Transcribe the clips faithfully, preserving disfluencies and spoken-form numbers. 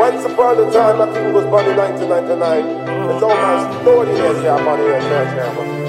Once upon a time, I think it was born in nineteen ninety-nine. It's almost thirty years here, born here in church here.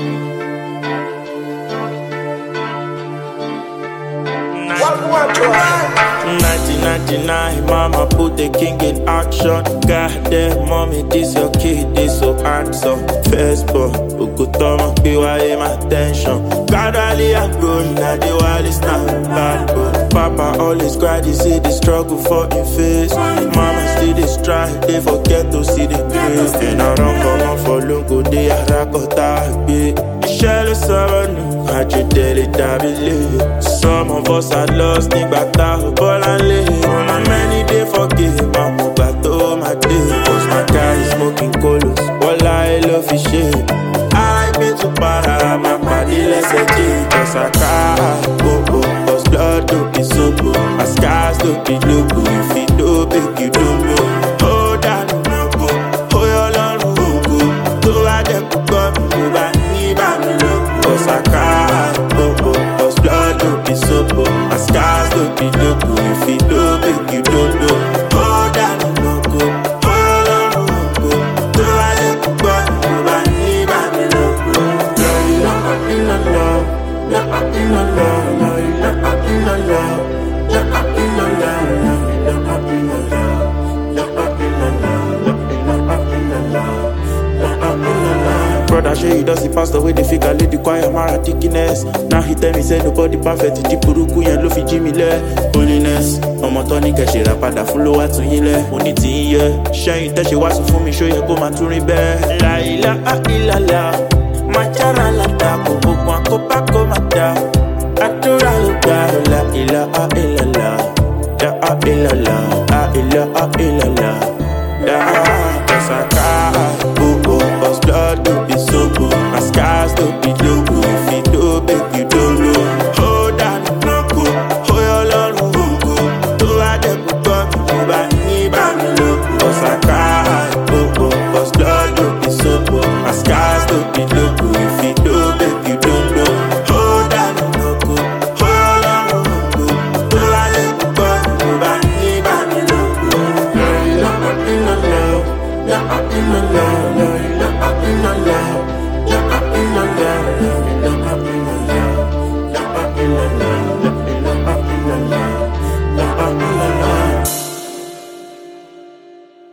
nineteen ninety-nine, mama put the king in action. Goddamn, mommy, this your kid, this so handsome. Facebook, Ukutoma, P Y M attention. Gradually I'm growing, now the world is not bad, but Papa always cried, he see the struggle for him face. Mama still they strive, they forget to see the grace. And I run come on for logo, they are rakota, be. Shell is seven, I just tell it, I believe. Some of us are lost, nigga, ta, ball and lay. Many they forgive, I'm back to my day. Cause my guy is smoking colos, all I love is shit. I like me to para, my body let's say G. Cause I cry, oh oh, cause blood don't be so good. My scars don't be local, if you do big, you don't know. Oh, that no go, oh, your lord, oh, go. Do I get to come, go back, me back, look. Cause I cry, oh oh, cause blood don't be so good. My scars don't be local, if you do big, you don't know. Oh, that no go, oh, your lord, oh, go. Do I get to come, go back, me back, look. In the love, yeah, up in the love, yeah, up in the love, yeah, up in the love, yeah, up in the love, yeah, up in the love, yeah, up in the love, yeah, up in the love. Brother Shay, he does the pastor with the figure, lead the choir, Mara thickness. Now he tell me say nobody perfect, the puruku yen lo fi Jimmy le. Holiness, ọmọ tó ní kẹ̀ṣẹ̀ rà padà fún ló wá tún yín lẹ̀. Mo ní tí ń yẹ, ṣẹ́yìn tẹ́ṣẹ̀ wá sùn fún mi, ṣó yẹ kó máa tún rí bẹ́ẹ̀. La ilaha illallah. Machara la da, bobo kwa kopa komata. Atura luka, la ilaha illallah, la ilaha illallah, la ilaha illallah, la kasaka.